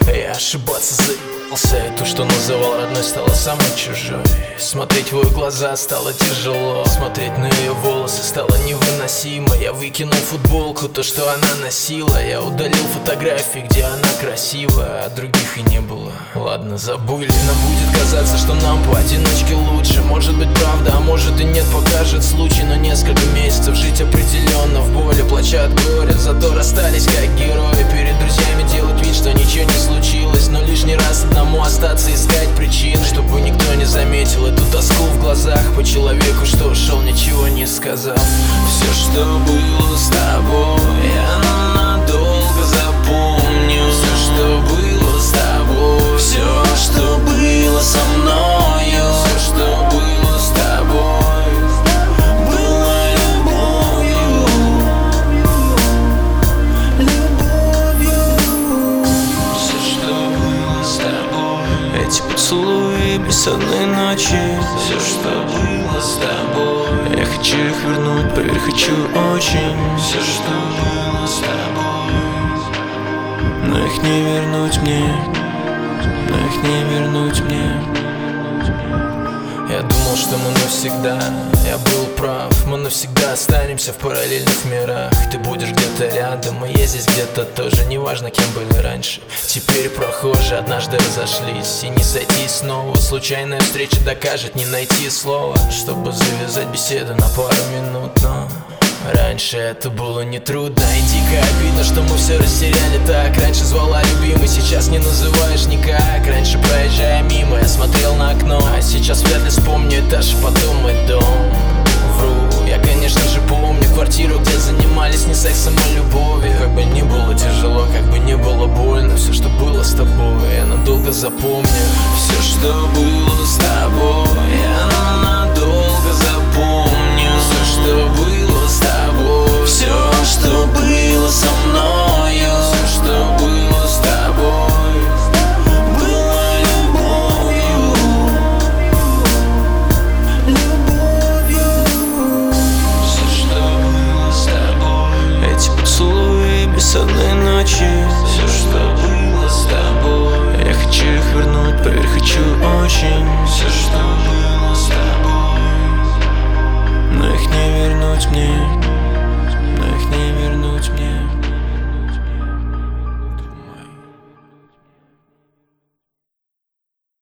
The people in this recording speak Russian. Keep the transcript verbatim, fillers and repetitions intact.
Я ошибаться заебался, и то, что называл родной, стало самой чужой. Смотреть в ее глаза стало тяжело, смотреть на ее волосы стало невыносимо. Я выкинул футболку, то, что она носила. Я удалил фотографии, где она красивая, а других и не было. Ладно, забыли. Нам будет казаться, что нам поодиночке лучше. Может быть правда, а может и нет, покажет случай. Но несколько месяцев жить определенно в боли, плача от горя, зато расстались как герои. Перед друзьями делать вид, что ничего не случилось, но лишний раз одному остаться, искать причины, чтобы никто не заметил эту тоску в глазах по человеку, что ушел, ничего не сказав. Все, что было с тобой, я надолго запомню. Все, что было с тобой, все, что было со мною, все, что было с тобой, было любовью, любовью. Все, что было с тобой, эти поцелуи, бессонные ночи, все, что было с тобой, я хочу их вернуть, поверь, хочу очень. Все, что было с тобой, но их не вернуть мне, но их не вернуть мне. Я думал, что мы навсегда, я был прав. Мы навсегда останемся в параллельных мирах. Ты будешь где-то рядом, и я здесь где-то тоже. Неважно, кем были раньше. Теперь прохожие однажды разошлись, и не сойтись снова. Случайная встреча докажет не найти слова, чтобы завязать беседу на пару минут. Но раньше это было нетрудно, и дико обидно, что мы все растеряли так. Раньше звала любимый, сейчас не называешь никак. Раньше, проезжая мимо, я смотрел на окно, а сейчас вряд ли вспомню этаж, потом мой дом. Вру, я, конечно же, помню квартиру, где занимались не сексом, а любовью. Как бы ни было тяжело, как бы ни было больно, все, что было с тобой, я надолго запомню. Все, что было